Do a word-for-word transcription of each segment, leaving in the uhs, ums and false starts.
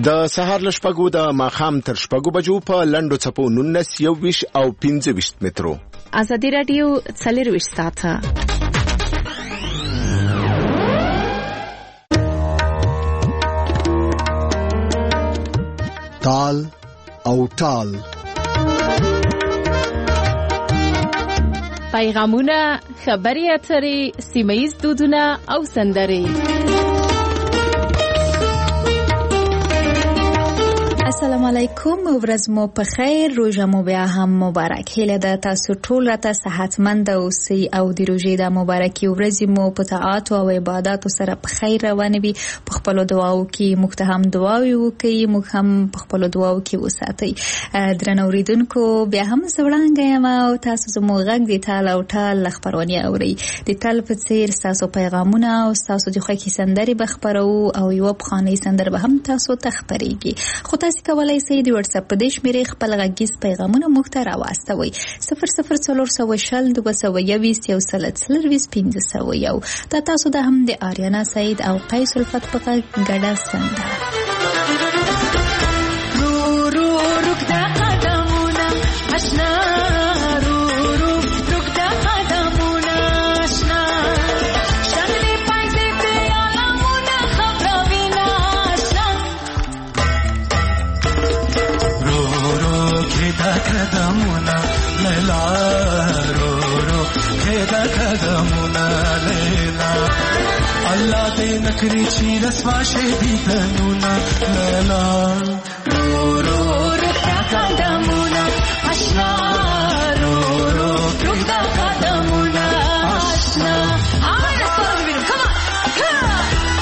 د سهار له شپږو د ماښام تر شپږو بجو په لنډو څپو نولس یوویشت او پنځه ویشت مترو. ازادي راډیو څلرویشت ساعته تال او ټال پیغامونه، خبري اترې، سیمه‌ییز دودونه او سندرې. السلام علیکم، ورځ مو په خیر، روژه مو بیا هم مبارک. هیله ده تاسو ټول راته صحتمند اوسئ او د روژې د مبارکي ورځې مو په طاعات او عبادت سره په خیر روانه وي. په خپل دعاو کې موږ ته هم دعاوي وکړئ، موږ هم په خپل دعاو کې وساتئ. درنو اوریدونکو، بیا هم زوړانګه یم او تاسو زموږ غږ د تال او ټال خبرونه اورئ. د تل په څیر تاسو پیغامونه او تاسو د خوښي سندرې به خبرو او یو بخاني سندر به هم تاسو ته خبرېږي. خو تاسو کولای شئ د واتس اپ په دې شمیرې خپل غږیز پیغامونه موږ ته راواستوئ. صفر صفر څلور سوه شل دوه سوه یوویشت یو سل څلرویشت پنځه سوه یو. دا تاسو د هم د آریانا سعید او قیس الفت په غږ ګډه سندره. رو رو رکدا قدمونه اشنا، رو رو رکدا قدمونه اشنا، شغلی پایزه پیالمونه خبروینا اشنا، رو رو کدا قدمونه لیلا، رو رو کدا قدمونه لیلا، الله دې نکړي چې رسوا شي دې تنونه لیلا، رو رو رکدا قدمونه اشنا، رو رو رکدا قدمونه اشنا. آمین استاد ببینم، کما کما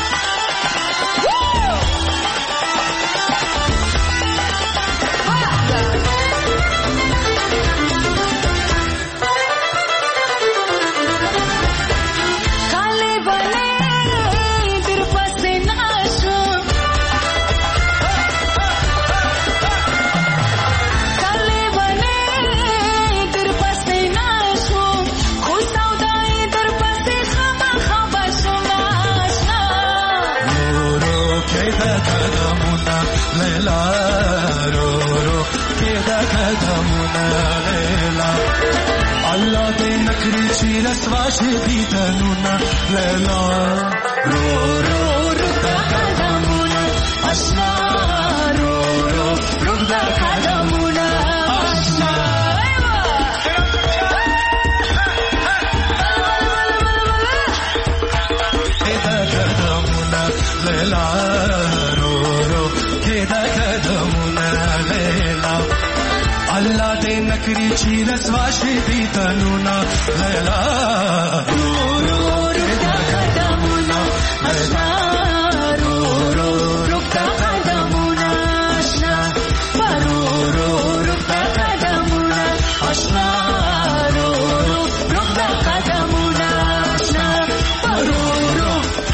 Allah de nakri chira swashi ditanuna lela, ro ro rukda kadamuna ashna, ro ro rukda kadamuna ashna. Keda kadamuna lela, ro ro keda kadamuna lela, Allah de nakri chira swashi ditanuna lela, ro ro rukda kadamuna ashna, ro ro rukda kadamuna ashna, ro ro rukda kadamuna ashna, ro ro rukda kadamuna ashna, ro ro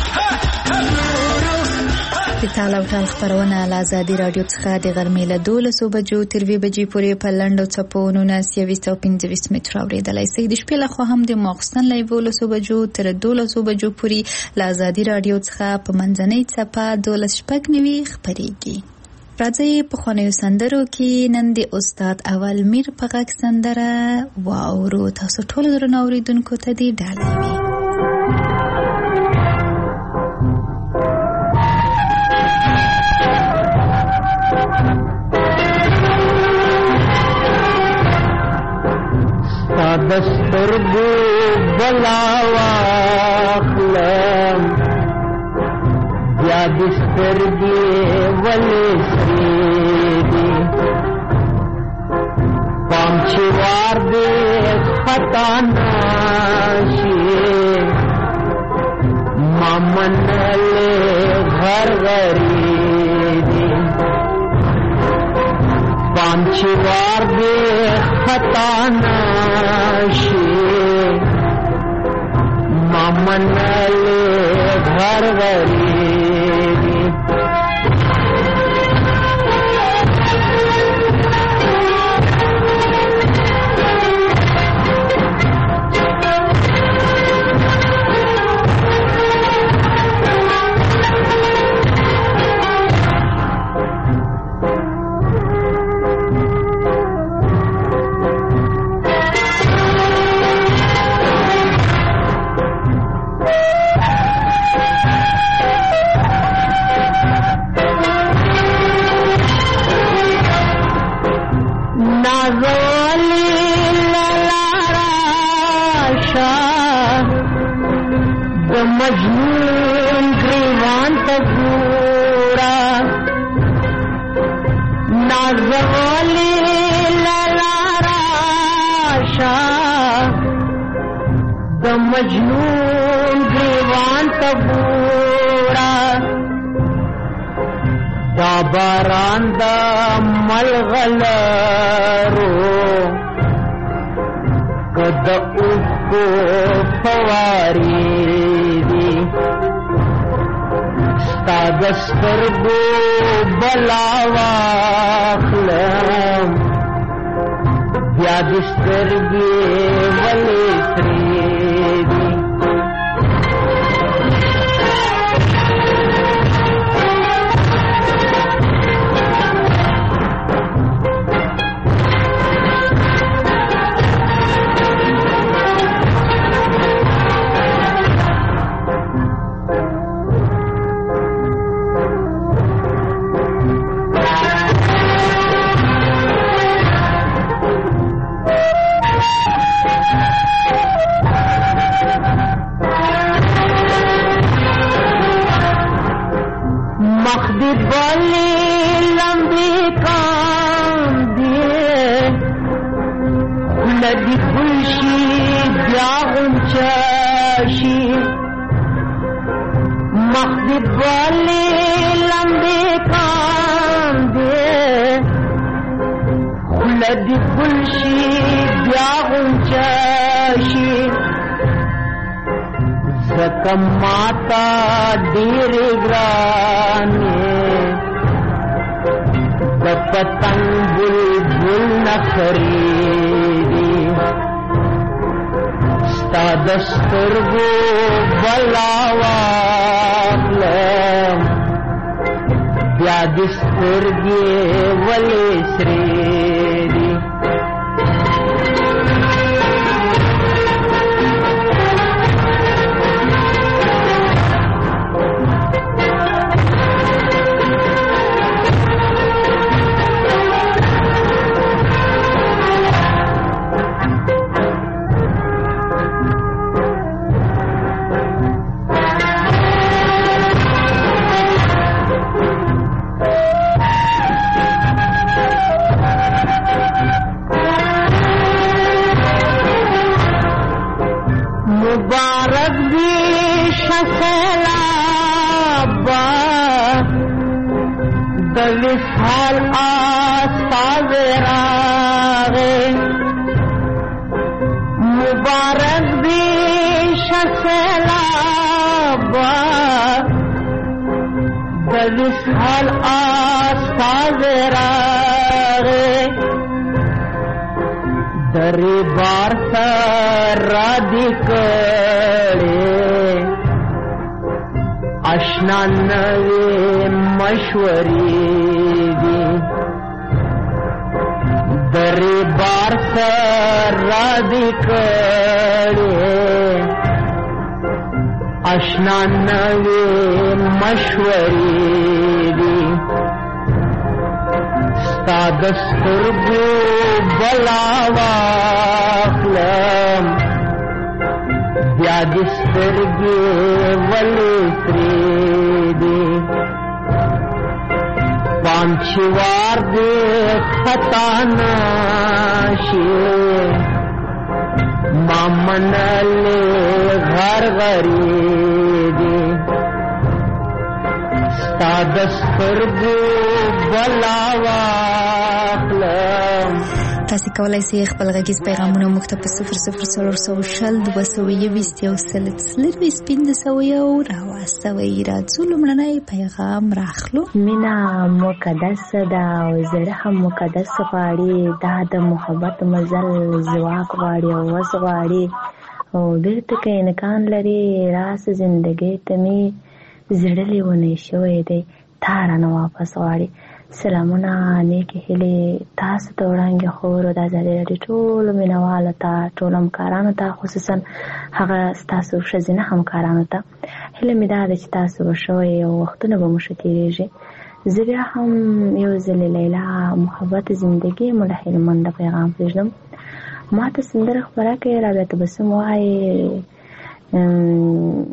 د تال او ټال خبرونه له ازادي راډیو څخه د غرمې له دولسو بجو تر یوې بجې پورې په لنډو څپو نولس یوویشت او پنځه ویشت متره اورېدلی شئ. د شپې لخوا هم د ماخوستن له یولسو بجو تر دولسو بجو پورې له ازادي راډیو څخه په منځنۍ څپه دولس شپږ نوي خپرېږي. راځئ پخوانیو سندرو کې نن د استاد اول میر په غږ سندره واورو. تاسو ټولو درنو اوریدونکو ته دې ډالۍ وي. دسترګو بلاوا خلم یا دسترګې ولې سریږي، پام چې وار دې خطا نشي، مامنلې غر غریبي، پام چې وار دې خطا نشي، مامنلې غر غریبي. گریوان تبورا نازوالی للاراشا د مجنون گریوان تبورا دا باران دا ملغلرو کد اوکو فواری دی ستا دسترگو بلاواخلم بیا دسترگی ولی پریدی بلی لمبی کام دیے لدی گلشی بیاغن چاشی مخدی بلی لمبی کام دیے لدی گلشی بیاغن چاشی زکم ماتا دیر گرانی د پتنگ بلبل نخریدی ستا دسترگو بلاواخلم بیا دسترگی ولی سریدی مبارک بھی شسلابا دلسال آستاز راغے مبارک بھی شسلابا دلسال آستاز راغے دری بار سرا دکڑے اشنا نوی مشوری دی دری بار سرا دکڑے اشنا نوی مشوری دی ستا دسترگو بلاواخلم بیا دسترگی ولی پریدی پانچوار دی خطا ناشی مامنلی غر غریدی ستا دسترگو بلاواخلم تاسو کولای شئ خپل غږیز پیغامونه موږ ته په صفر صفر څلور سوه شل دوه سوه یوویشت یو سل څلرویشت پنځه سوه یو راواستوئ. راځو لومړنی پیغام راخلو. مینه مقدسه ده او زړه هم مقدس غواړي. دا د محبت مزل ځواک غواړي او وس غواړي او بیرته که امکان لري راس زندګۍ ته مې زړه لیونی شوی دی، تا رانه واپس غواړي. سلامونه، نیکې هیلې تاسو ته وړاندې خورو د ازادي راډیو ټولو مینوالو ته، ټولو همکارانو ته، خصوصا هغه ستاسو ښځینه همکارانو ته. هیله مې دا ده چې تاسو به ښه وئ او وختونه به مو ښه تېرېږي. زه بیا هم یو ځلې لیلا محبت زندګي مو له هلمنده پیغام پرېږدم. ما ته سندره خپره کړې، رابعه تبسم وایي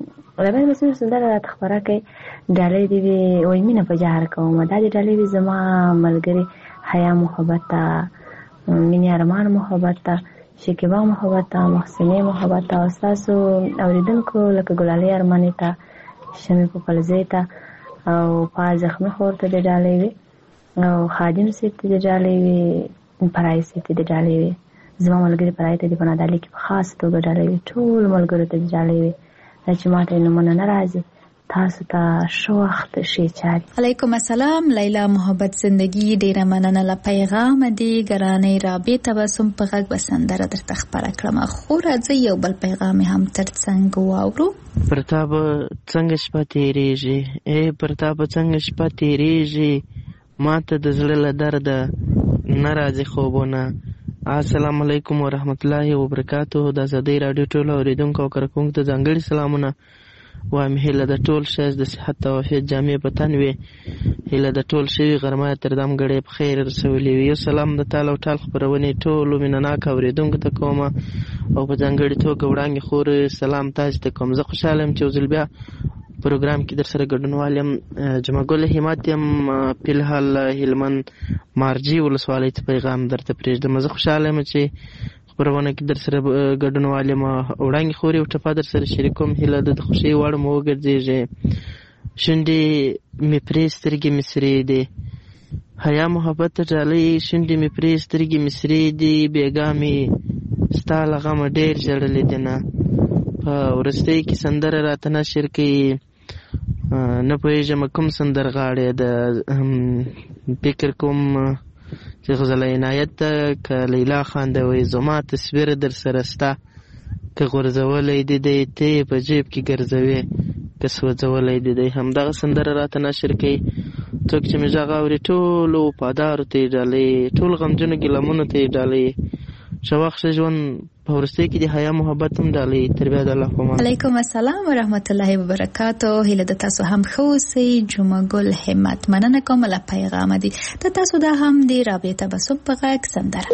غلبه مسلم سندره راته خبره کوي ډالۍ دې وي وایي مینه په جهر کوم دا دې ډالۍ دي زما ملګري حیا محبت ته مینې ارمان محبت ته شکیبا محبت ته محسنې محبت ته او ستاسو اورېدونکو لکه ګلالۍ ارماني ته شمې پوپلزۍ ته او په زخمي خور ته دې ډالۍ وي او خادم صاحب ته دې ډالۍ وي پرای صاحب ته دې ډالۍ وي زما ملګري پرای ته دې په نادالي کې په خاص توګه ډالۍ وي ټول ملګرو ته دې ډالۍ وي دا چې ما ته نومونه نه راځي تاسو ته ښه وخت ښې چارې. علیکم السلام لیلا محبت زندگی ډیره مننه له پیغام دی ګرانې رابې تبسم په غږ به سندره درته خپره کړم خو راځئ یو بل پیغام هم تر څنګ واورو. پر تا به څنګه شپه تېرېږي ای پر تا به څنګه شپه تېرېږي ما ته د زړه له درده نه راځي خوبونه. السلام علیکم ورحمت الله وبرکاتو. د ازادۍ راډیو ټولو اورېدونکو او کارکوونکو ته ځانګړي سلامونه وایم. هیله د ټول ښایست د صحت او عافیت جامې په تن وي. هیله د ټول شوي غرمه تر دم ګړی په خیر رسولي وي. یو سلام د تال او ټال خپرونې ټولو مینهناکه اورېدونکو ته کوم او په ځانګړې توګه وړانګې خور سلام تاسو ته کوم. زه خوشحاله یم چې یو ځل بیا پروګرام کې در سره ګډونوال یم. جمعه ګل همت یم فلحال هلمند مارجې ولسوالۍ ته پیغام درته پرېږدم. زه خوشحاله یم چې خپرونه کې در سره ګډونوال یم. وړانګې خور یو ټپه در سره شریکوم. هیله ده د خوښۍ وړ مو وګرځېږي. شونډې مې پرې سترګې مې سرې دي حیا محبت ته ډالۍ. شونډې مې پرې سترګې مې سرې دي بېګا مې ستا له غمه ډېر ژړلې دي نه. په وروستۍ کې سندره راته نشر کوي نه پوهېږم کوم سندرغاړی د فکر کوم چې غزل عنایت ته که لیلا خان ده وایي زما تصویر در سره سته که غورځولی دې دی ته یې په جیب کې ګرځوې که سوځولی دې دی. همدغه سندره راته نشر کوي. څوک چې مې غږ اوري ټولو وفادارو ته یې ډالۍ ټول غمجنو ګیلمونو ته یې ډالۍ. ښه وخت ښه ژوند په وروستۍ کې د حیا محبت هم ډالۍ. تر بیا د الله په امان. علیکم السلام ورحمت الله وبرکاتو. هیله د تاسو هم ښه اوسئ. جمعه ګل همت مننه کوم له پیغام دی. د تاسو دا هم دی رابې تبسم په غږ سندره.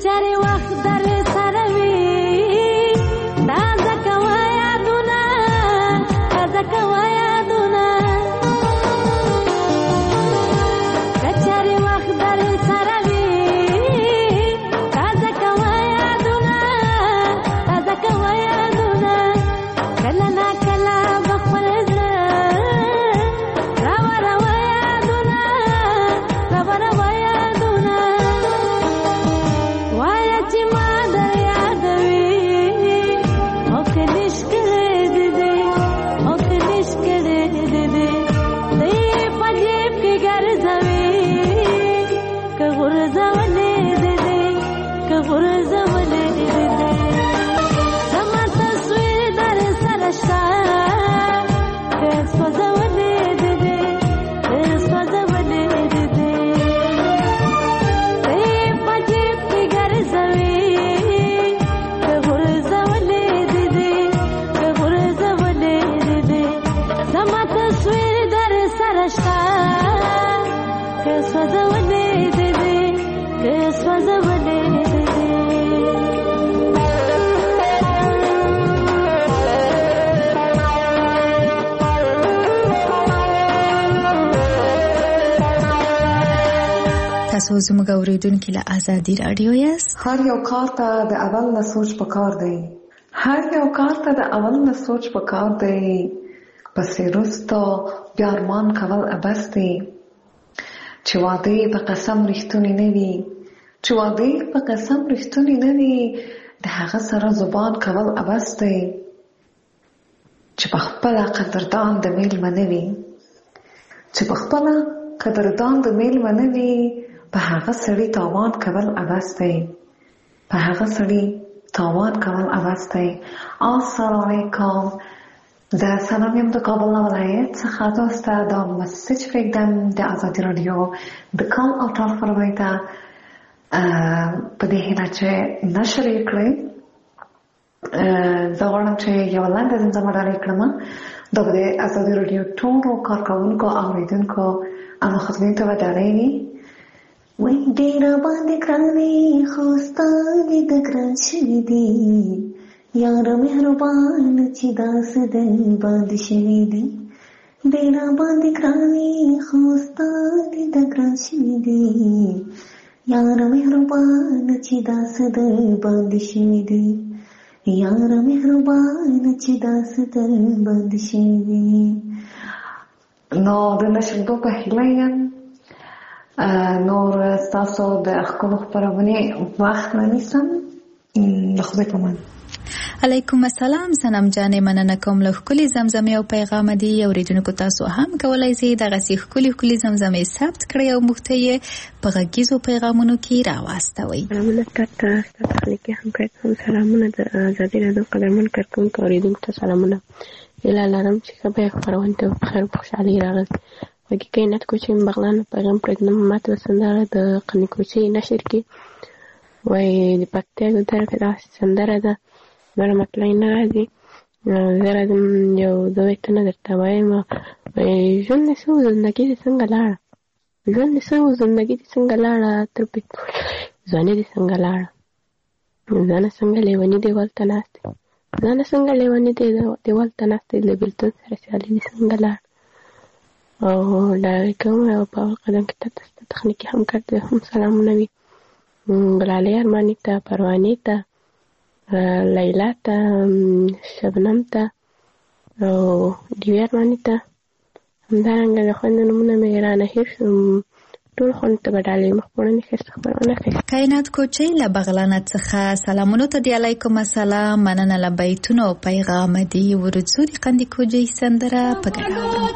چرې وخت در سره وي تازه کوه یادونه تازه کوه یادونه که چرې وخت در سره وي تازه کوه یادونه تازه کوه یادونه کله نا کله به خپل زړه راوروه یادونه راوروه یادونه وایه چې ما در یادوي او که نش کړی دې دې او که نش کړی دې دې ته یې په جیب کې ګرځوي که غورځولې دې دې که غورځولې دې دې زما تصویر در سره شته که سوځولې دې دې که سوځولې دې دې ته یې په جیب کې ګرځوي که غورځولې دې دې که غورځولې دې دې زما تصویر در سره شته که سوځولې دې دې که سوځولې دې دې تاسو زموږ اوریدونکي له آزادي رادیو یاست. هر یو کار ته د اول نه سوچ پکار دی. هر یو کار ته د اول نه سوچ پکار دی. پسې وروسته بیا ارمان کول عبث دی. چې وعده په قسم رښتونی نه وي چې وعده په قسم رښتونی نه وي د هغه سره زبان کول عبث دی. چې په خپله قدردان د میلمه نه وي چې په خپله قدردان د میلمه نه وي په هغه سړي تاوان کول عبث دی. په هغه سړي تاوان کول عبث دی. السلام علیکم. زه سلام یم د کابل ولایت څخه تاسو ته دا مسیج پرېږدم د آزادي راډیو د کال او ټال خپرونې ته په دې هیله چې نشر یې کړئ. زه غواړم چې یوه لنډه زمزمه ډالۍ کړم. دا به د آزادي راډیو ټولو کارکوونکو اورېدونکو اما خدمت ته به ډالۍ وي. وایي ډېر باندې ګران وي خو ستا لید ګران شوي دي یاره مهربان چې داسې دل باندې شوي دي. ډېر باندې ګران وي خو ستا لید ګران شوي دي یاره مهربان چې داسې دل باندې شوي دي یاره مهربان چې داسې دل باندې شوي دي. نو د نشردو په هیله یم نور ستاسو د ښکلو خپرونې وخت نه نیسم. د خدای په امان. علیکم السلام. سنم جانې مننه کوم له ښکلې زمزمې او پیغام دي. اوریدونکو تاسو هم کولی شئ دغسې ښکلې ښکلې زمزمې ثبت کړئ او موږ ته یې په غږیزو پیغامونو کې راواستوئ. سلامونه تاته ستا تخنیکي همکار هم سلامونه د ازادي راډیو قدرمن کارکوونکو اوریدونکو ته سلامونه. هیله لرم چې ښه بیه خپرونې ته په خیر او په خوشحالۍ راغلئ. وږي کینت کوچۍ بغلان پیغام پرېږدم. ماته به سندره د قني کوچۍ نشر کې وایي د پکتیا ګودره کې داسې سندره ده بله مطلع نه راځي. زه راځم یو دوه بیتونه درته وایم. وایي ژوند دې څه و زندګي دې څنګه لاړه ژوند دې څه و زندګي دې څنګه لاړه تر پټول ځواني دې څنګه لاړه ځانه څنګه لیوني دیوال ته ناست دی ځانه څنګه لیوني دیوال ته ناست دی له بېلتون سره سیالي دې څنګه لاړه. او ډالۍ کوم او په اول قدم کې ته ستا تخنیکي همکار ته هم سلامونه وي. ګلالۍ ارماني ته پروانې ته لیلا ته شبنم ته او ډیوې ارماني ته همدارنګه د خویندو نومونه مې رانه هېر شو. ټول خویندو ته به ډالۍ مخ وړاندې ښایسته خپرونه ښایسته. کائنات کوچۍ له بغلانه څخه سلامونو ته دی. علیکم السلام. مننه له بیتونو او پیغام دي. ورځو د قندي کوچۍ سندره په ګډه اورو.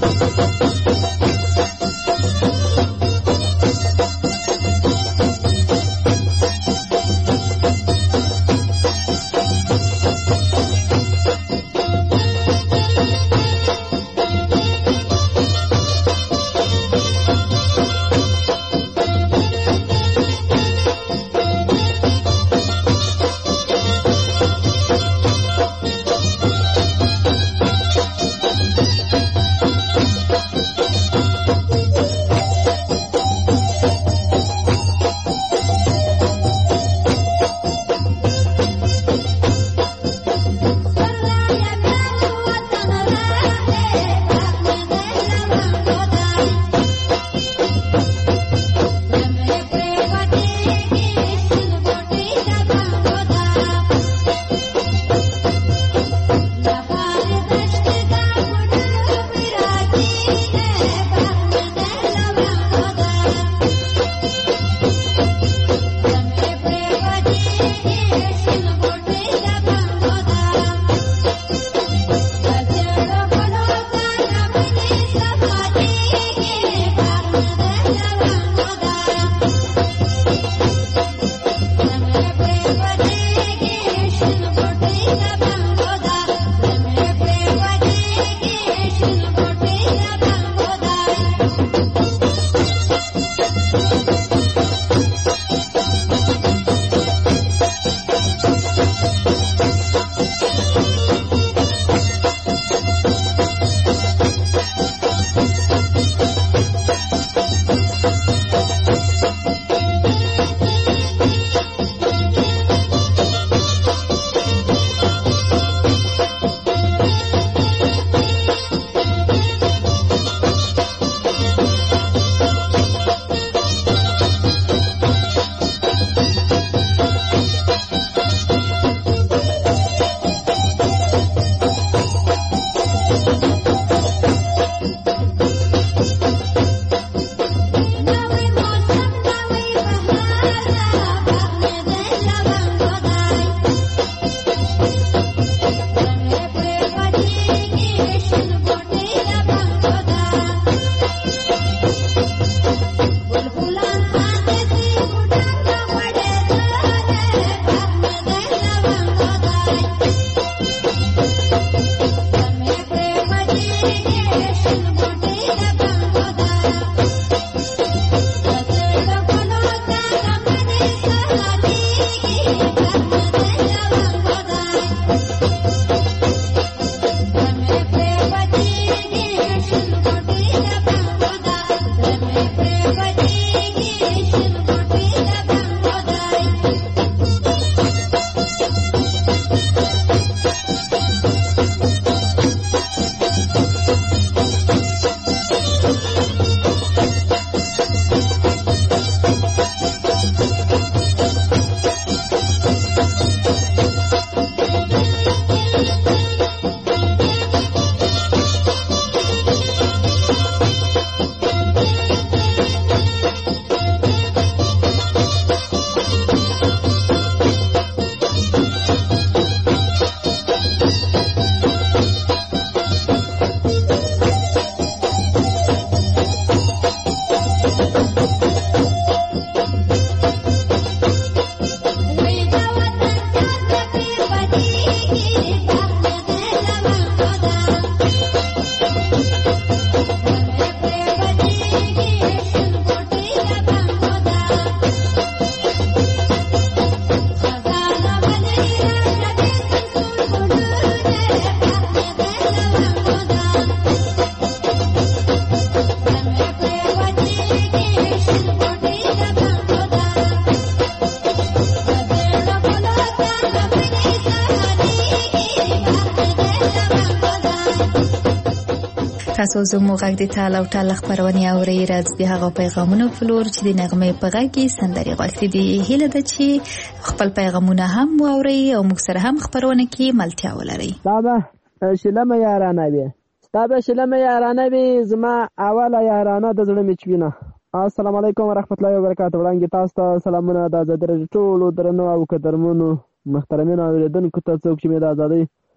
تاسو زموږ غږ د ټال او ټال خبرونه اورئ. راځي د هغه پیغامونو فلور چې د نغمې په غږ کې سندري غوښتي دي. هیله ده چې خپل پیغامونه هم واورئ او موږ سره هم خبرونه کې ملتیا ولرئ. بابا شلمه یارانه وي تابه شلمه یارانه وي زما اوله یارانه د زړه میچوینه. السلام علیکم ورحمت الله وبرکاته. وړاندې تاسو ته سلامونه د آزادۍ ټولو درنو او قدرمنو محترمینو اوریدونکو ته څوک چې مې د آزادۍ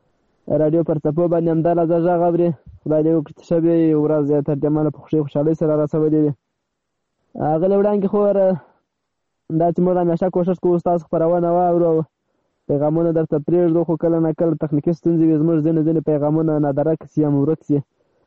راډیو پر څپو باندې همدا لحظه غږ اوري. خدای دې وکړي چې شبې ورځ زیاتره جماله په خوښۍ خوشحالۍ سره راسولې وي. هغلې وړاندې خو دا چې موږ همیشه کوشش کوو ستاسو خپرونه واورو، پیغامونه درته پرېږدو، خو کله نه کله تخنیکي ستونزې وي، زموږ ځینې ځینې پیغامونه نادرک سي یا ورک سي.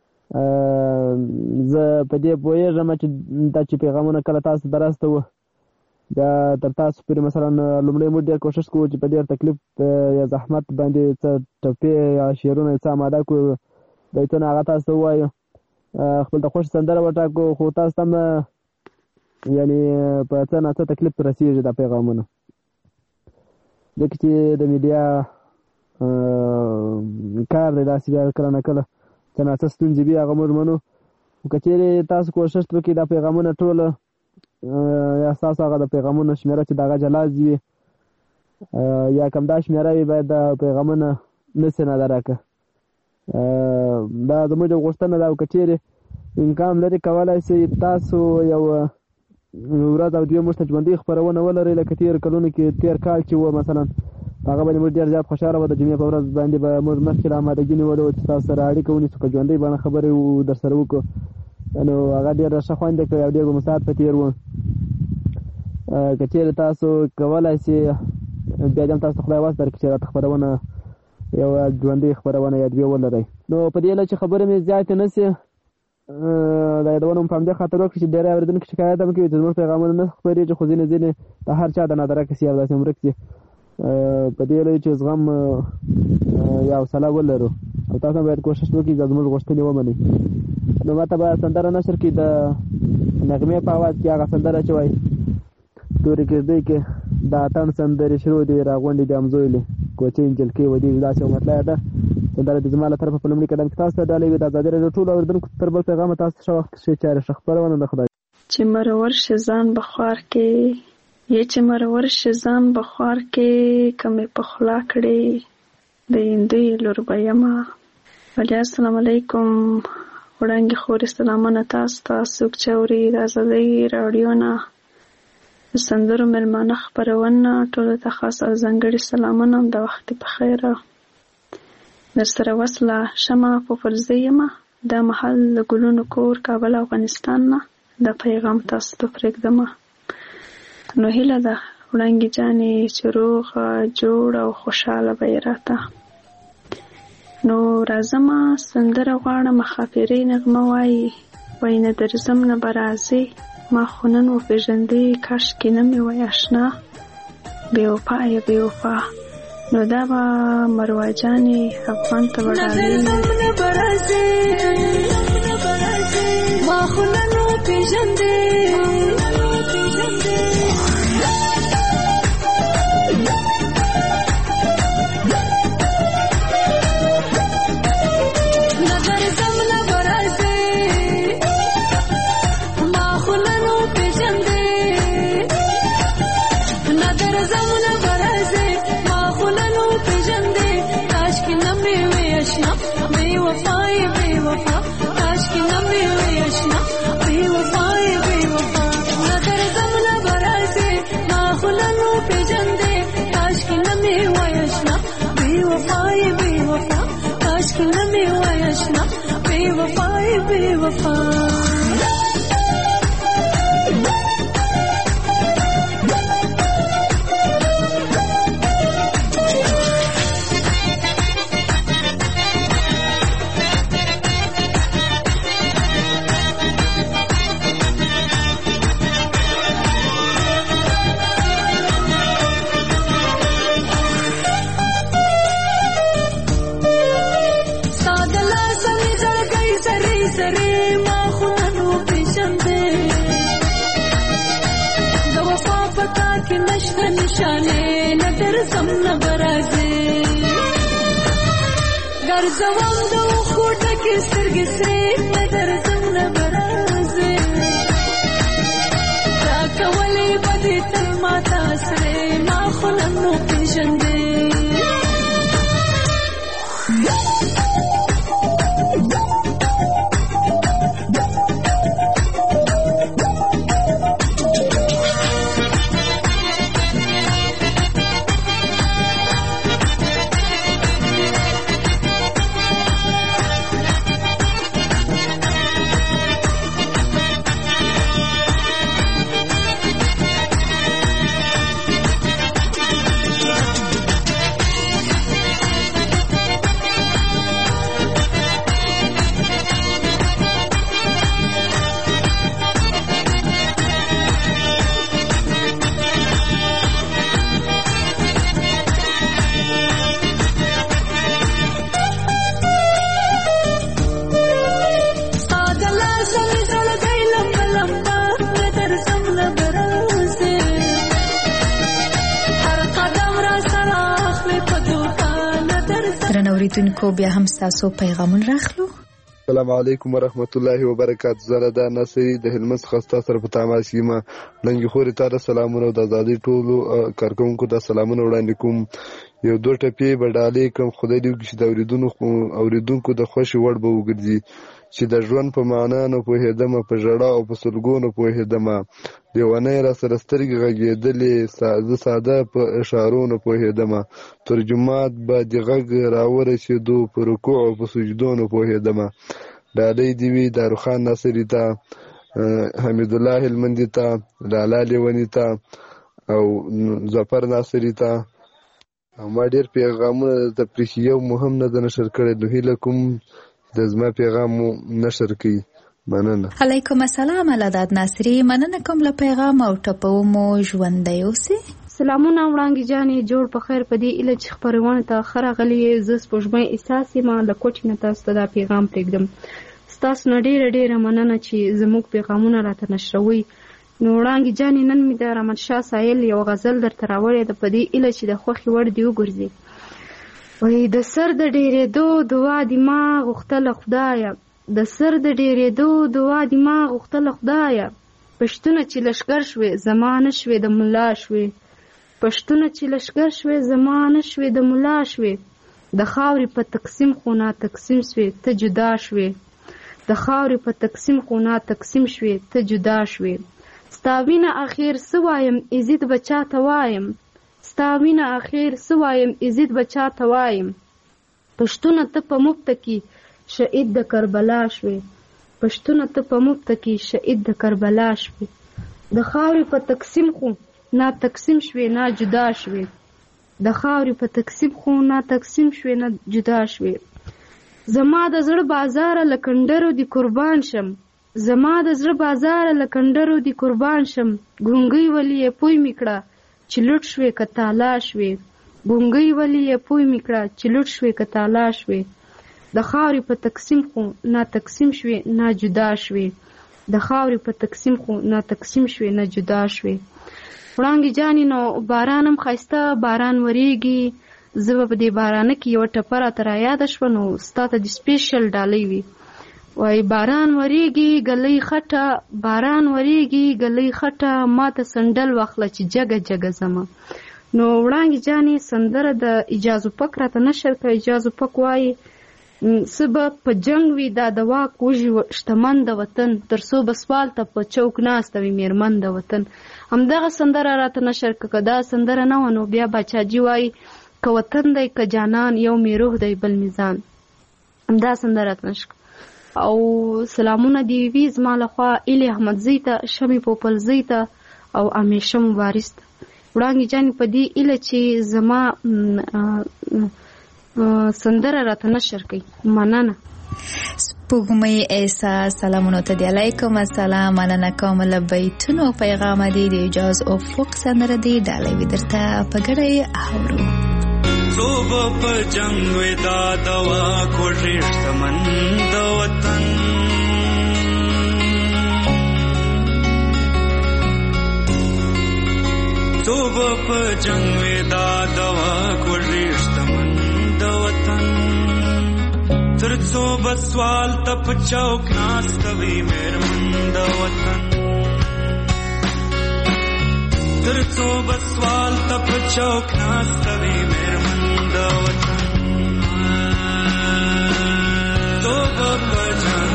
زه په دې پوهېږم چې دا چې پیغامونه کله تاسو ته راسته دا تر تاسو پورې مثلا لومړی موږ ډېر کوشش کوو چې په ډېر تکلیف یا زحمت باندې څه ټپې یا شعرونه څه اماده کړو، بیتونه هغه تاسو ته ووایو، خپل د خوښ سندره وټاکو، خو تاسو ته هم یعنې په څه نه څه تکلیف رسېږي دا پیغامونه، ځکه چې د میډیا کار دی داسې بیا کله نه کله څه نه څه ستونزې وي هغه موږ منو. خو که چېرې تاسو کوشش وکړئ دا پیغامونه ټوله یا ستاسو هغه د پیغامونو شمېره چې د هغه جلا وي یا کم دا شمېره وي باید دا پیغامونه نه سي نادرکه. دا زموږ غوښتنه ده او که چېرې امکان لري کولی سئ تاسو یو ورځ او دوې موږ ته ژوندۍ خپرونه ولرئ، لکه تېر کلونو کې تېر کال چې و مثلا هغه باندې موږ ډېر زیات خوشحاله وو. د جمعې په ورځ باندې به موږ مخکې له امادګي نیولې وه چې تاسو سره اړیکه ونیسو، په ژوندۍ بڼه خبرې در سره وکړو، نو هغه ډېره ښه خوند یې کړی او ډېر به مو ساعت په تېر و. که چېرې تاسو کولی سئ بیا دې هم تاسو ته خدای وس درکړي چې راته خپرونه یوه ژوندۍ خپرونه یا دوې ولرئ. نو په دې هیله چې خبرې مې زیاتې نه سي، دا یادونه مو په همدې خاطر وکړي چې ډېری اورېدونکي شکایت هم کوي چې زموږ پیغامونه نه خپرېږي، خو ځینې ځینې د هر چا د نادرکه سي او داسې ورک سي. په دې هیله چې زغم یا حوصله ولرو او تاسو هم باید کوشش وکړئ چې زموږ غوښتنې ومنئ. نو ماته به سندره نشر کړي د نغمې په اواز کې هغه سندره چې وایي تورې کېږدۍ کې د اتڼ سندرې شروع دي راغونډې دي همزویلې کوچۍ نجلکۍ ودې داسې یو مطلع ده. سندره د زما له طرفه په لومړي قدم کې تاسو ته ډالۍ وي. د ازادي راډیو ټولو اورېدونکو تر بل پیغامه تاسو ښه وخت ښې چارې ښه خپرونه د خدای چې مرور شه ځان بخوار کې یې چې مرور شه ځان بخوار کې کمې په خوله کړې د هندوی لور به یمه. ولی السلام علیکم وړانګې خورې سلامونه تاسو ته څوک چې اوري د ازادۍ راډیو نه د سندرو مېلمانه خپرونه ټولو ته خاص او ځانګړي سلامونه د وخت په خیره. در سره وصله شمه په فرضه یمه دا محل د ګلونو کور کابل افغانستان نه دا پیغام تاسو ته پرېږدمه. نو هیله ده وړانګې جانې چې روغ جوړ او خوشحاله به یې راته. نو راځمه سندره غواړم خاپیرۍ نغمه وایي وایي نه درځم نه به راځې ما خو نن وپېژندې کاشکې نه مې وای اشنا بې وفا یا بې وفا. نو دا به مروه جانې افغان ته به ډالۍ ما خو نن وپېژندې ګرځوم د اوښکو ډکې سترګې سرې نه درځم نه به راځې راکه ولې به دې تل ماته سرې ما خو نن وپېژندې اوریدونکو بیا هم ستاسو پیغامون راخلو. السلام علیکم ورحمت الله وبرکاته. زه دا ناصری د هلمند څخه ستاسو سره په تماس یم. لنګي خوري ته سلامونه او د آزادۍ ټولو کارکونکو ته سلامونه وړاندې کوم. یو دوه ټپې به ډالۍ کوم. خدای دې وکړي چې د اوریدونکو د خوښې وړ به وګرځي، چې د ژوند په معنا نه پوهېدم، په ژړا او په سلګونو پوهېدم. لیونۍ را سره سترګې غږېدلې، زه ساده په اشارو نه پوهېدم. ترجمات به د غږ راورسېدو، په رکوع او په سجدو نه پوهېدم. ډالۍ دې وي داروخان ناصري ته، حمید الله هلمندي ته، لالا لیوني ته او ظفر ناصري ته. ما ډېر پیغامونه د پریښي، یو مهم نه ده نشر کړی، نو هیله کوم د زما پیغام مو نشر کړي. مننه. علیکم السلام علاداد ناصری، مننه کوم له پیغام او ټپو مو ژوندی اوسئ. سلامونه وړانګې جانې، جوړ په خیر په دې ایله چې خپرونه ته ښه راغلې. زه سپوږمۍ احساس یم له کوټې نه تاسو ته دا پیغام پرېږدم. ستاسو نه ډېره ډېره مننه چې زموږ پیغامونه راته نشروئ. نو وړانګې جانې، نن مې د رحمت شاه سایل یو غزل درته راوړې ده، په دې ایله چې د خوښې وړ دې وګرځي. وایي د سر د ډېرېدو دعا دې ما غوښتله خدایه، د سر د ډېرېدو دعا دې ما غوښتله خدایه. پښتونه چې لښکر شوې زما نه شوې د ملا شوې، پښتونه چې لښکر شوې زما نه شوې د ملا شوې. د خاورې په تقسیم خو نا تقسیم شوې ته جدا شوې، د خاورې په تقسیم خو نا تقسیم شوې ته جدا شوې. ستا وینه اخیر څه وایم عزت به چاته وایم، ستا وینه اخیر څه وایم عزت به چاته وایم. پښتونه ته په مفته کې شهید د کربلا شوې، پښتونه ته په مفته کې شهید د کربلا شوې. د خاورې په تقسیم خو نا تقسیم شوې نا جدا شوې، د خاورې په تقسیم خو نا تقسیم شوې نا جدا شوې. زما د زړه بازاره لکندرو دی قربان شم، زما د زړه بازاره لکندرو دی قربان شم. ګونګۍ ولی یې پوی میکړه چې لوټ شوې که تالا شوې، ګونګۍ ولی یې پوی میکړه چې لوټ شوې که تالا شوې. د خاورې په تقسیم خو نا تقسیم شوې نا جدا شوې، د خاورې په تقسیم خو نا تقسیم شوې نا جدا شوې. وړانګې جانې، نو باران هم ښایسته باران وریږي. زه به په دې بارانه کې یوه ټپه راته رایاده شوه، نو ستا ته د سپیشل ډالۍ وي. وایي باران وریږي ګلۍ خټه، باران وریږي ګلۍ خټه، ما ته سندل واخله چې جګه جګه زما. نو وړانګې جانې، سندره د اجازو پک راته نشر کړه. اجازو پک وایي څه به په جنګ وي دا د واک وږي شتمن د وطن، تر څو به سوال ته په چوک ناسته وي میرمن د وطن. همدغه سندره راته نشر کړه. که دا سندره نه وه نو بیا باچاجي وایي که وطن دی که جانان یو می روح دی بل میزان. همدا سندره راته نشر کړه. او سلامونه دی وي زما لخوا ایلي احمدزۍ ته، شمې پوپلزۍ ته او امیشه مبارز ته. وړانګې جانې، په دې ایله چې زما سندره راته نشر کوي. مننه. سپوږمۍ احساس، سلامونه ته دی. علیکم السلام، مننه کوم له بیتونو پیغام دی. د اجاز افق سندره دی ډالۍ وي درته په ګډه یې اورو. څوب په جنګ وې دا دوا کوټې شتمن د وطن، څوب په جنګ وې دا دوا کوټې شتمن د وطن. تر څو به سوال ته په چوک ناسته وي میرمن د وطن، تر څو به سوال ته په چوک ناسته وي میرمن د وطن. څوب په جنګ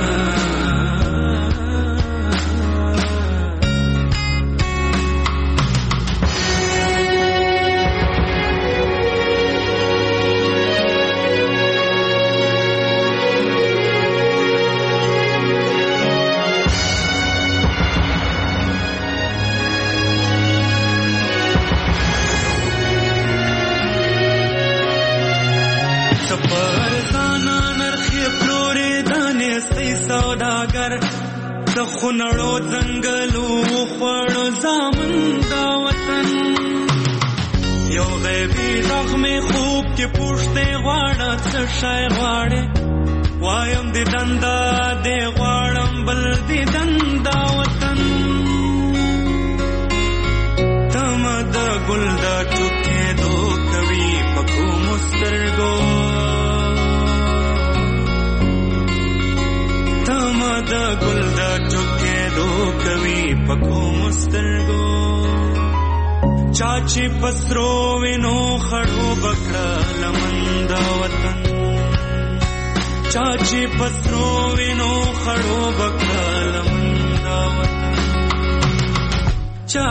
د خونړو ځنګلو خوړو زامن دا وطن. یو غیبي زخمې خوب کې پوښتې غواړه څه شی غواړې، وایم د دندا دې غواړم بل د دندا وطن. تمه د ګل د ټوکېدو کوي په کومو سترګو، ګل د ټوکېدو کوي پکو مسترګو چا چې پسرو وینو خړو بکړه لمن د وطن چا چې پسرو وینو خړو بکړه لمن د وطن چا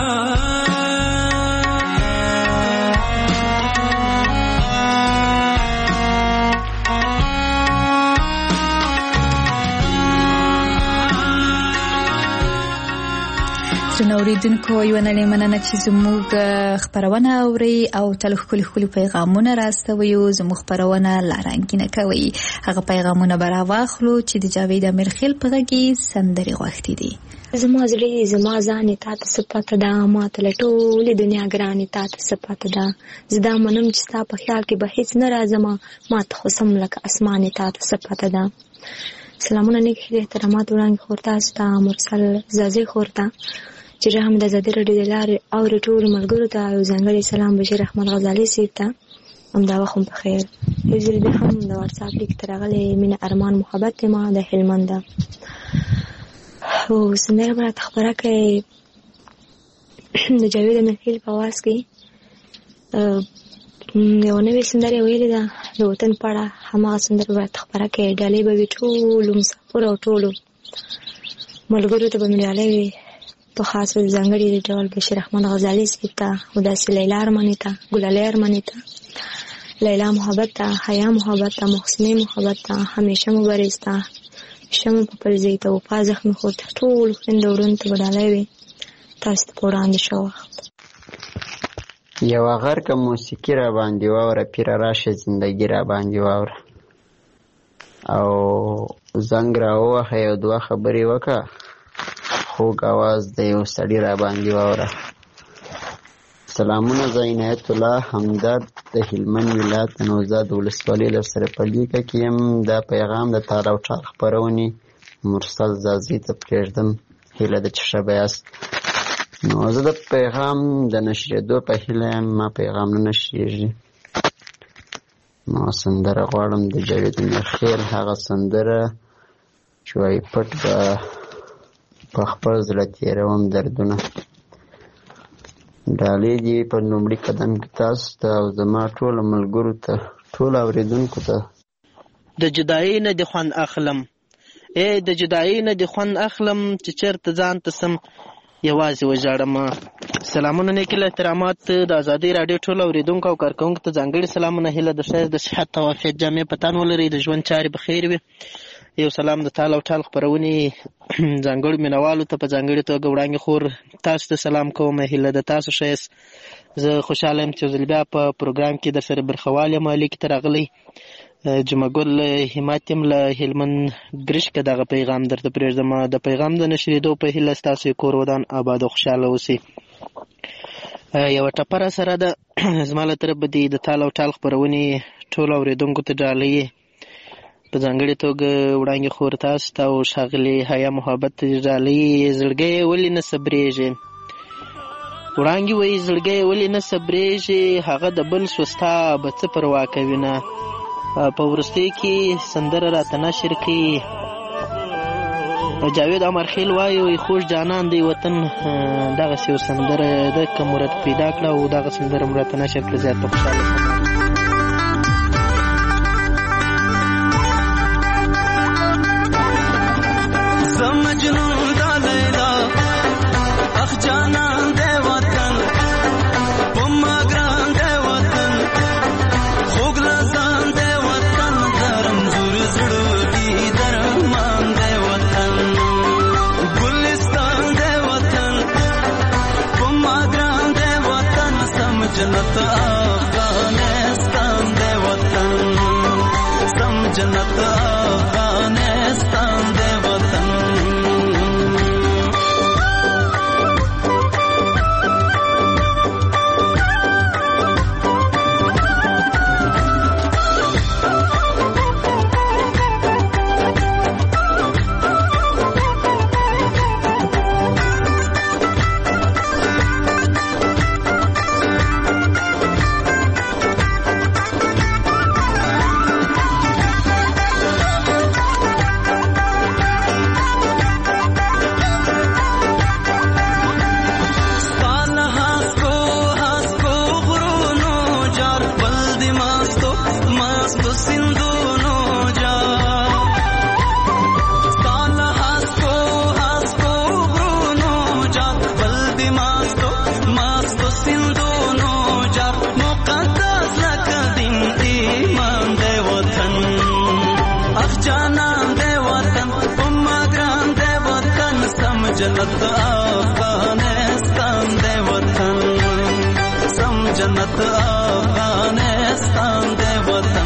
نوریدونکو یو نړۍ مننه چې زموږ خبرونه اوري او تل ښکلي ښکلي پیغامونه راستوي او زموږ خبرونه لارنګینه کوي. هغه پیغامونه به راواخلو چې د جاوید امیرخیل په غږ کې سندرې غوښتي دي. زما زړه زما ځانې تا ته څه پته ده، ما ته له ټولې دنیا ګرانې تا ته څه پته ده. زه دا منم چې ستا په خیال کې به هېڅ نه راځمه، ما ته خو سم لکه اسمانې تا ته څه پته ده. سلامونه نیک هیلې احترامات وړاندې خور تاسو ته مرسل زازۍ خور ته چې رحم د ازادي راډیو د لارې اوري ټولو ملګرو ته یو ځانګړی سلام بشیر احمد غزالي صاحب ته همدا وخت هم په خیر. یو ځل بیا هم د واتساپ لیک ته راغلی مینه ارمان محبت ما د هلمند ده او سندره به راته خپره کړې د جاوید امیرخیل په اواز کې یو نوې سندره ویلې ده د وطن په اړه. هماغه سندره به راته خپره کړې. ډالۍ به وي ټولو مسافرو او ټولو ملګرو ته به مې ډالۍ وي په خاص ځانګړي ډول بشیر احمد غزالي صاحب ته او داسې لیلا ارماني ته ګلالۍ ارماني ته لیلا محبت ته حیا محبت ته محسنې محبت ته همیشه مبارز ته شمو په پرځای ته وفا زخمي خور ته ټول خویندو وروڼو ته به ډالۍ وي. تاسو ته په وړاندې شه وخت یوه غرقه موسیقي را باندې واوره پیره راشه زندګي را باندې واوره او زنګ را ووهه یو دوه خبرې وکړه خوږ اواز د یو سړي را باندې واوره. سلامونه زه عنایت الله همدرد د هلمند ولایت د نوزاد ولسوالۍ له سرپلیکه کې یم. دا پیغام د تال او ټال خپرونې مرسل زازي ته پرېږدم هیله ده چې ښه به یاست. نو زه د پیغام د نشرېدو په هیله یم. ما پیغام نه نشرېږي نو سندره غواړم د جاوید امیرخیل هغه سندره چې وایي پټ به په خپل زړه تېروم دردونه. ډالۍ دي په لومړي قدم کې تاسو ته او زما ټولو ملګرو ته ټولو اورېدونکو ته. د جدایۍ نه دې خوند اخلم ای د جدایۍ نه دې خوند اخلم چې چېرته ځان ته سم یوازې وژاړم. سلامونه نیک احترامات د ازادۍ راډیو ټولو اورېدونکو او کارکوونکو ته ځانګړي سلامونه هیله د ښایست د صحت او عافیت جامې په تن ولرئ د ژوند چارې به خیر وي. یو سلام د تال او ټال خپرونې ځانګړو مینوالو ته په ځانګړې توګه وړاندې خور تاسو ته سلام کوم. هیله د تاسو ښایست. زه خوشحاله یم چې یو ځل بیا په پروګرام کې در سره برخوال یم. لیک ته راغلی جمعه ګل همت یم له هلمند ګرشکه دغه پیغام درته پرېږدم. د پیغام د نشرېدو په هیله ستاسو کور ودان آباد او خوشحاله اوسئ. یوه ټپره سره ده زما له طرفه دې د تال او ټال خپرونې ټولو اورېدونکو ته ډالۍ په ځانګړې توګه وړاندې خور تاسو ته او ښاغلې حیا محبت ته ډالۍ. زړګی ولې نه صبرېږي وړاندې وایي زړګی ولې نه صبرېږي هغه د بل سوستا به څه پروا کوي نه. په وروستۍ کې سندره راته نشر کړي جاوید امیرخیل وایي خوږ جانان دی وطن دغسې یو سندره ده که مو راته پیدا کړه او دغه سندره مو راته نشر کړه زیات به خوشحاله شم. مجنون دا لیلا اخ جانان دے وطن پما گران دے وطن خوگ لزان دے وطن درم زور زڑو دی درمان دے وطن گلستان دے وطن پما گران دے وطن سمجھنت آفغان جنت افغانستان دے وطن سم جنت افغانستان دے وطن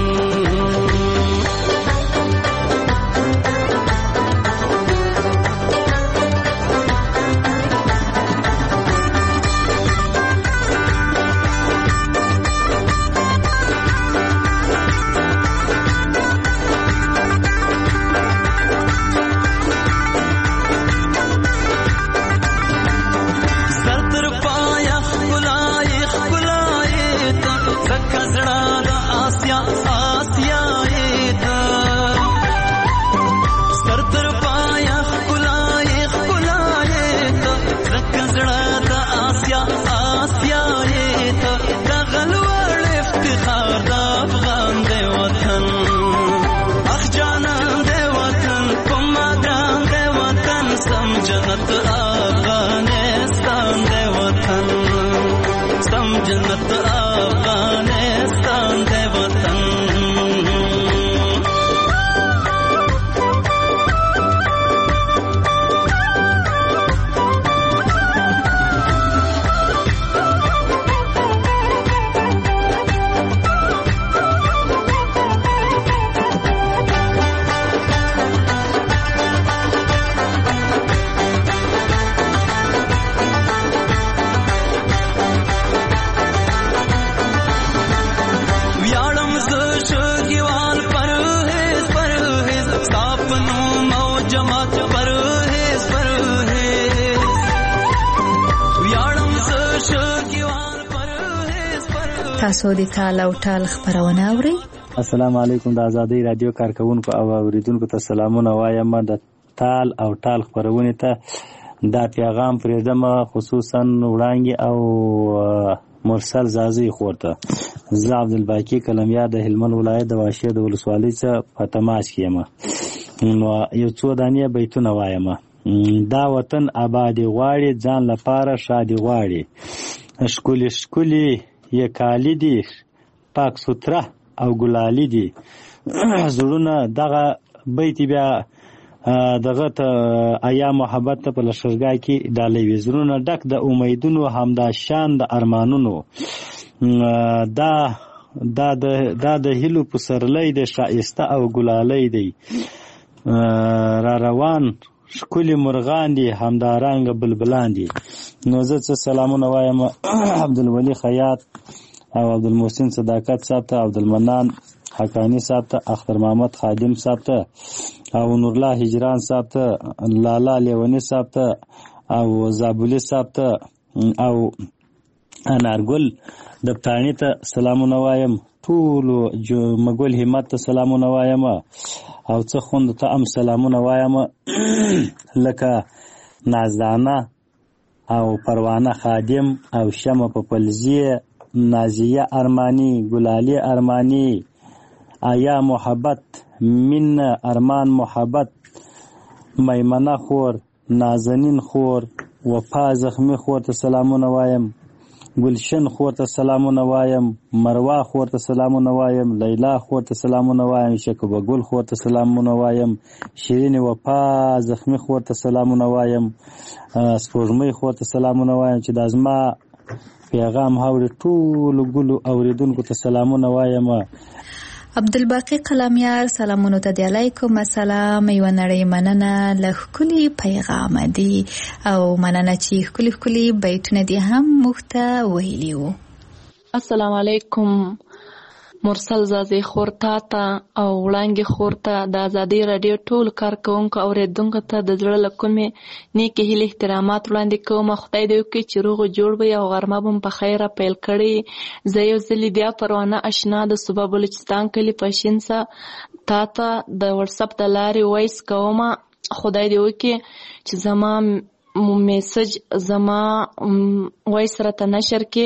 تاسو د تال او ټال خبرونه اورئ. السلام علیکم. د آزادۍ رادیو کارکونکو او اوریدونکو ته سلامونه وایم. د تال او ټال خبرونه ته دا پیغام پرېږدم خصوصا وړاندې او مرسل زازي خورته. زه عبدالباقي کلمیار د هلمند ولایت د واشیر د ولسوالۍ څخه په تماس کې یم. نو یو څو دانې بیتونه وایم. دا وطن آبادي غواړي ځان لپاره شادي غواړي ښکلي ښکلي یې کالي دي پاک سوتره او ګلالي دي زړونه دغه بیت بیا دغه ته ایا محبت ته په لښکرګاه کې ډالۍ وي زړونه ډک د امیدونو همدا شان د ارمانونو دا دا د دا د هیلو پسرلی د شایسته او ګلالي دی را روان ښکلي مرغان دي همدارنګه بلبلان دي. نو زه څه سلامونه وایم عبدالولي خیاط او عبدالمحسن صداقت صاحب ته، عبدالمنان حقانی صاحب ته، اختر محمد خادم صاحب ته او نورالله هجران صاحب ته، لالا لیونی صاحب ته او زابولی صاحب ته او انارګل دبتانی ته سلامونه وایم. ټولو مګل همت ته سلامونه وایم او څه خوند ته هم سلامونه وایم لکه نازدانه او پروانه خادم او شمه پپلزیه نازیه ارمانی ګلالی ارمانی آیا محبت من ارمان محبت میمنه خور نازنین خور وفا زخمی خور ته سلامونه وایم. گلشن خور ته سلامونه وایم. مروا خور ته سلامونه وایم. لیلا خور ته سلامونه وایم. شکوبه ګل خور ته سلامونه وایم. شیرین وفا زخمی خور ته سلامونه وایم. سپوږمۍ خور ته سلامونه وایم چې د ازما پیغام هاوري ټولو ګلو اوریدونکو ته سلامونه وایم. عبدالباقي قلمیار سلامونو ته دی علیکم السلام. یو نړۍ مننه له ښکلي پیغام دی او مننه چې ښکلي ښکلي بیتونه دي هم موږ ته ویلي وو. السلام علیکم مرسل زازي خورتا ته او وړانګې خورته د آزادۍ رادیو ټول کارکونکو اوریدونکو ته د زړه له کومې نیکې هیلې احترامات وړاندې کوم. خدای دې وکړي چې روغ جوړ وي او غرمه به په خیره پیل کړي. زه یو ځلې بیا پروانه اشنا د صوبه بلوچستان کلي پشینسه تا ته د واتساپ د لارې وایس کوم. خدای دې وکړي چې زما میسج زما وایس راته نشر کې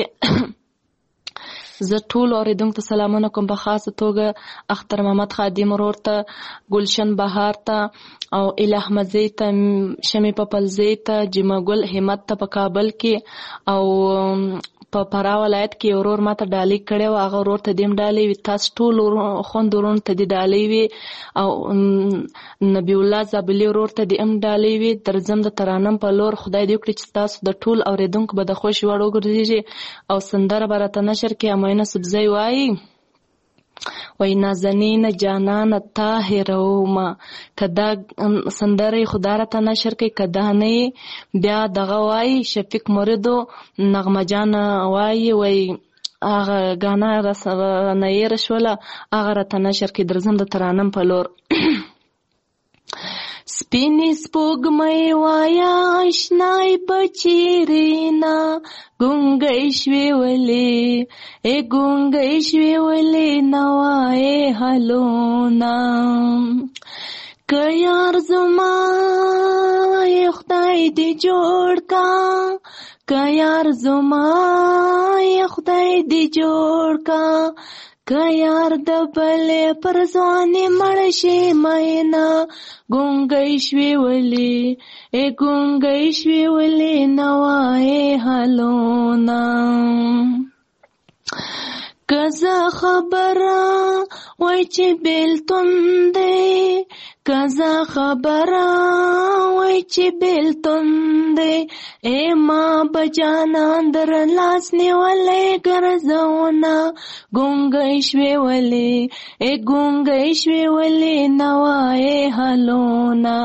زه ټول اوریدونکو ته سلامونه کوم. په خاصه توګه اختر محمد خادم ورور ته، ګلشن بهار ته او اله احمدزی ته، شمې پپلزی ته، جمعه ګل همت ته په کابل کې او په فراه ولایت کې یو ورور ماته ډالۍ کړې وه، هغه ورور ته دې هم ډالۍ وي. تاسو ټول خوند ورونو ته دې ډالۍ وي او نبي الله زابلي ورور ته دې هم ډالۍ وي. درځم د ترانم په لور. خدای دې وکړي چې تاسو د ټول اورېدونکو به د خوښې وړ وګرځېږي او سندره به راته نشر کړي. امینه سبزی وایي وای نازنین جانان طاهروما، که دا سندره خدا راته نشر کوي، که دا نه بیا دغه وایي شفیق موردو نغمه جان وایي وای هغه ګانا راسره یېره شوله هغه راته نشر کوي. درځم د ترانم په لور. سپینې سپوږمۍ وایه اشنای بچیرینا، ګونګۍ شوې ولې ای ګونګۍ شوې ولې نوایې حالونه، که یار زما یې خدای دې جوړ کا، که یار زما یې خدای دې جوړ کا، که یار د بلې پر ځوانې مړ شي مینا، ګونګۍ شوې ولې ای ګونګۍ شوې ولې نوایې حالونه، که زه خبره وای چې بیلتون دی، که زه خبره وای چې بیلتون دی، ای ما بجانان در لاس نیولې ګرځونه، ګونګۍ شوې ولې ای ګونګۍ شوې ولې نوایې حالونه،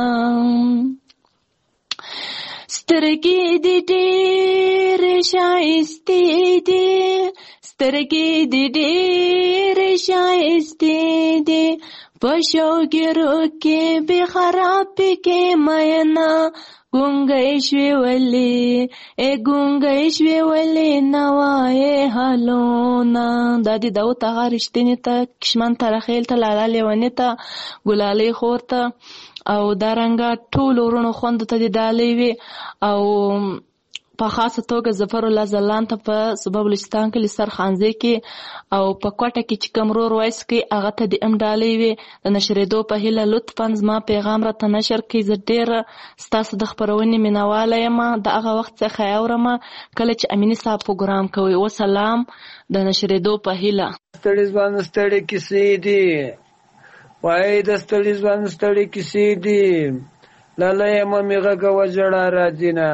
سترګې دې ډېرې ښایستې دي، سترګې دې ډېرې ښایستې دي، په شوګیرو کې بې خرابې کې مینا، ګونګۍ شوې ولې ای ګونګۍ شوې ولې نوایې حالونه. دا دې داود هغه رښتینې ته، کشمن ته، رخیل ته، لالا لیوني ته، ګلالۍ خور ته او دارنګه ټولو ورونو خوندو ته دې ډالۍ وي او په خاصه توګه ظفر الله ځلان ته په صوبه بلوچستان کې لسر خانزۍ کې او په کوټه کې چې کوم ورور وایس کوي هغه ته دې هم ډالۍ وي. د نشرېدو په هیله لطفا زما پیغام راته نشر کړئ. زه ډېره ستاسو د خپرونې مینهواله یم، د هغه وخت څخه یې اورم کله چې امیني صاحب پروګرام کوي. وسلام، د نشرېدو په هیله. ستړي ځوان ستړي کیسې دي، وایي د ستړي ځوان ستړي کیسې دي، لاله یم مې غږوه ژړا راځي نه،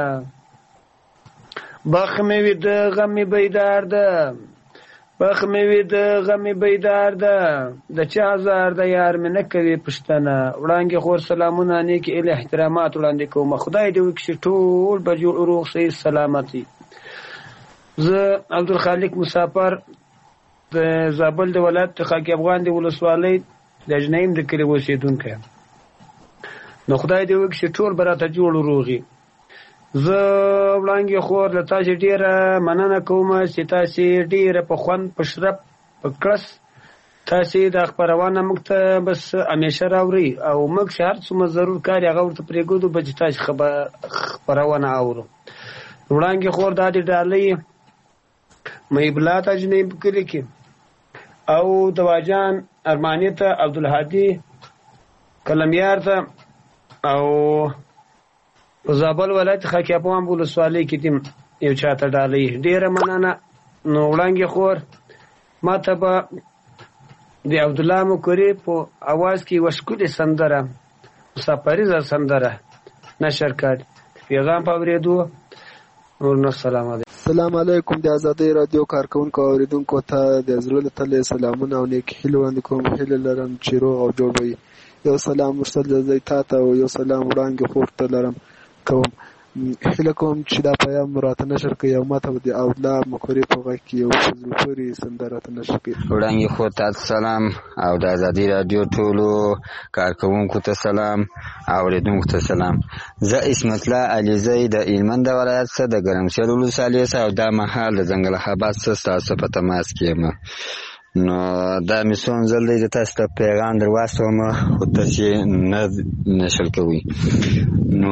بخ مې وي د غمې بیدار ده، بخ مې وي د غمې بیدار ده، د چا زار ده یار مې نه کوي پوښتنه. وړانګې خور سلامونه نیکې ایله احترامات وړاندې کوم. خدای دې وکړي چې ټول به جوړ روغ صحیح سلامتي. زه عبدالخالق مسافر د زابل د ولایت د خاک افغان د ولسوالۍ د اجنیم د کلي اوسېدونکی یم. نو خدای دې وکړي چې ټول به راته جوړ روغي. زه وړانګې خور له تاسې ډېره مننه کوم چې تاسې ډېره په خوند په شرف په کړس تاسې دا خپرونه موږ ته بس همیشه راوړئ او موږ چې هر څومره ضرور کار هغه ورته پرېږدو به چې تاسې خپرونه اورو. وړانګې خور دا دې ډالۍ محیب الله ته اجنۍ په کلي کې او دواجان ارماني ته، عبدالهادي کلمیار ته او په زابل ولایت خاک افغان ولسوالۍ کې دې یو چاته ډالۍ. ډېره مننه. نو وړانګې خور ما ته به د عبدالله مکري په اواز کې یوه ښکلې سندره مسافریزه سندره نشر کړ. پیغام په اورېدو نورنو السلام علیکم. السلام علیکم. د ازادۍ رادیو کارکوونکو او اورېدونکو ته د زړه له تلې سلامونه او نیکې هیلې وړاندې کوم. هیله لرم چې روغ او جوړ به وي. یو سلام مرسل زازۍ تا ته او یو سلام وړانګې خور ته لرم کوم. هیله کوم چې دا پیام راته نشر کړي او ما ته د عبدالله مکري په غږ کې یو په زړه پورې سندره راته نشر کړي. وړانګې خور ته سلام او د ازادۍ رادیو ټولو کارکوونکو ته سلام او اورېدونکو ته سلام. زه اسمت الله علیزی د هلمند ولایت څخه د ګرمسیر ولسوالۍ څخه او دا مهال د ځنګل خباس څخه ستاسو په تماس کې یم. نو دا مې څو ځل دی د تاسو ته پیغام در واستوم خو تاسې نه نشر کوئ. نو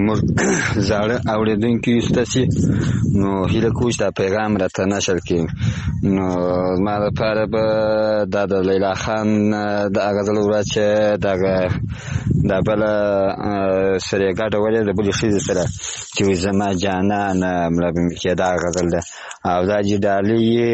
زموږ زاړه اورېدونکي یو ستاسې نو هیله کوو چې دا پیغام راته نشر کړي. نو زما لپاره به دا د لیلا خان د غزل ورځ چې دغه دا بله سره یې ګډه ولې د بلې ښځې سره چې وایي زما جانانه مړه به مې کې دا غزل ده. او دا چې ډالۍ یې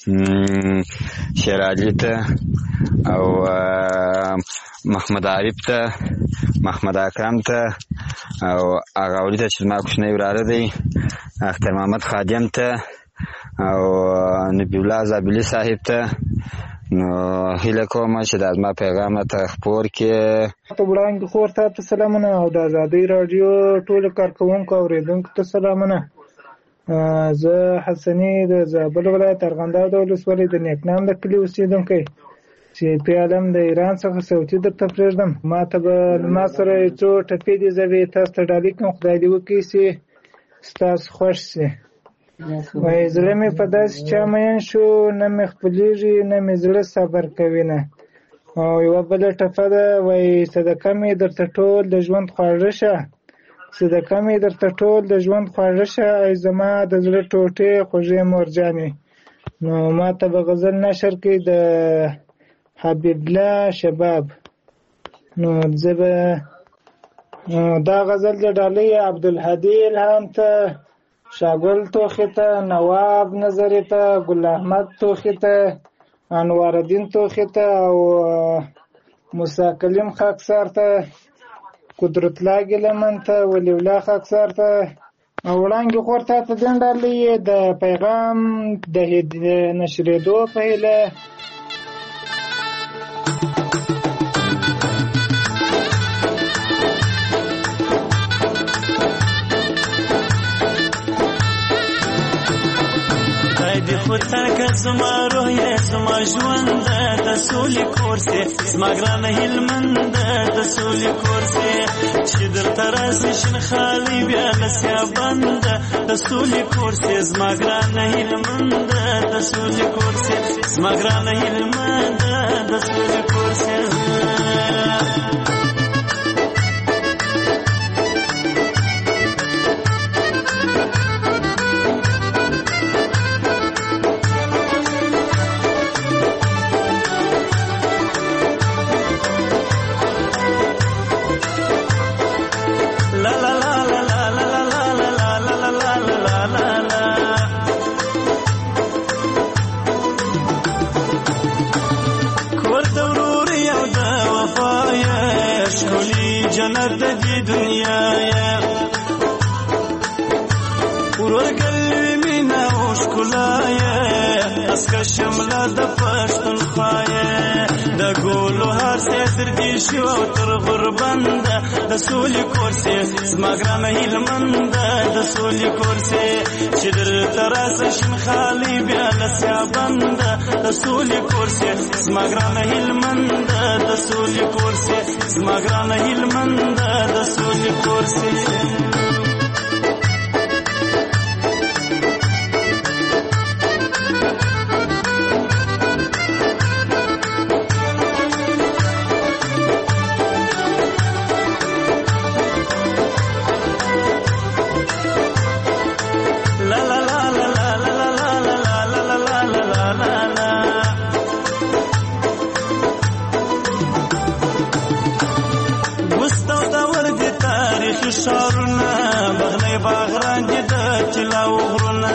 شیر علي ته او محمد عارف ته محمد اکرم ته او هغه اولي ته چې زما کوچنی وراره دی اختر محمد خادم ته او نبی الله زابلي صاحب ته. نو هیله کوم چې دا زما پیغام ته خپور کړي. ته وړاندې خور ته ته سلامونه او د ازادۍ راډیو ټولو کارکوونکو او اورېدونکو ته سلامونه. زه حسني د زابل ولایت ارغنداب د ولسوالۍ د نیکنام د کلي اوسېدونکی چې پیالم د ایران څخه صوتي درته پرېږدم. ما ته به ما سره یو څو ټپې دي زه به یې تاسو ته ډالۍ کړم. خدای دې وکړي چې ستاسو خوښ شي. وایي زړه مې په داسې چا مین شو نه مې خپلېږي نه مې زړه صبر کوي نه. او یوه بله ټپه ده وایي صدقه مې درته ټول د ژوند خواږه شه صدقه مې درته ټول د ژوند خواږه شه ای زما د زړه ټوټې خوږې مورجانې. نو ما ته به غزل نشر کړي د حبیب الله شباب. نو زه به دا غزل د ډالۍ عبدالهادي الهام ته شاګل توخي ته نواب نظري ته ګل احمد توخي ته انوار الدین توخي ته او موسی کلیم خاکسار ته قدرت الله ګلمن ته ولی الله خاکسار ته او وړاندې خور ته ته دین ډالۍ د پیغام د نشریدو په هیله. خودترکه زما روح یې زما ژوند ده د سولې کور سې زما ګرانه هلمند ده د سولې کور سې چې درته راسي شین خالي بیا لسیا بند ده د سولې کور سې زما ګرانه هلمند ده د سولې کور سې زما ګرانه هلمند ده د سولې کور سې. جنت دی دنیا یا ورور قلبي مینا او ښکلا یا اسکه شمله د پښتون خوایا د ګولو هر څه تر دې شو تر غربند د سولې کورسې زما ګرانه هلمند د سولې کورسې چې درته راسه شین خالي بیا لسیا بند د سولې کورسې زما ګرانه هلمند د سولې کورسې زما ګرانه هلمند د سولې کورسې. شارونه بغلې باغران دي د چلاو غرونه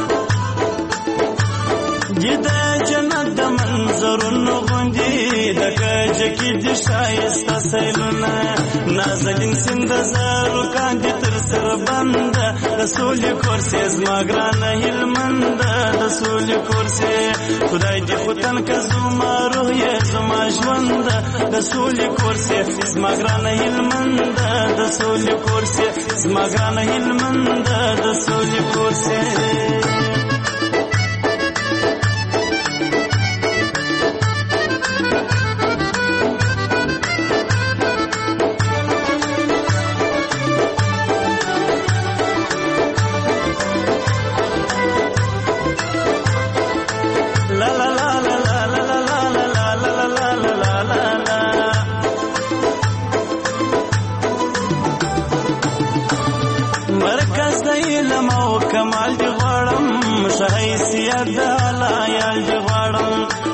دي د جنت د منظرونو غوندي د کجه کې د شایسته سیلونه نازنین سیند زارو کاندي تر سر بند د سولې کورسې زما ګرانه هلمند د سولې کورسې خدای دې خوتن که زما روح یې زما ژوند د سولې کورسې زما ګرانه هلمند د سولې کورسې زما ګرانه هلمند د سولې کورسې. علم او کمال دی غواړم ښه حیثیت د حلایل دی غواړم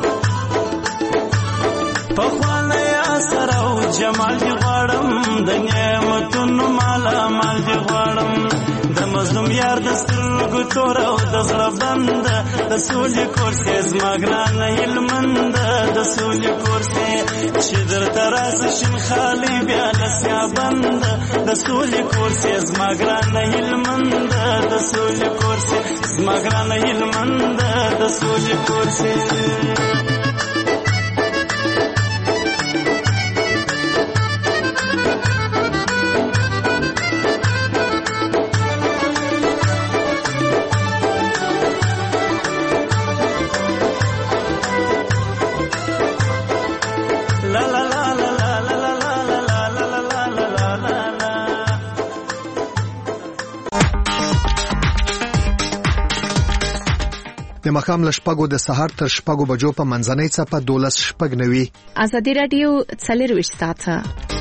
پخوانه یا سره او جمال دی غواړم د نعمتونو مالا مال دی غواړم د مظلوم یار د سترګو تور او د زړه بند د سولې کورسې زما ګرانه هلمند د سولې کورسې چې درته راسه شین خالي بیا لسیا بند د سولې کورسې زما ګرانه هلمند د سولې کورسې زما ګرانه هلمند د سولې کورسې د ماښام له شپږو د سهار تر شپږو بجو په منځنۍ څپه دولس شپږ نوي ازادي راډیو څلرویشت ساعته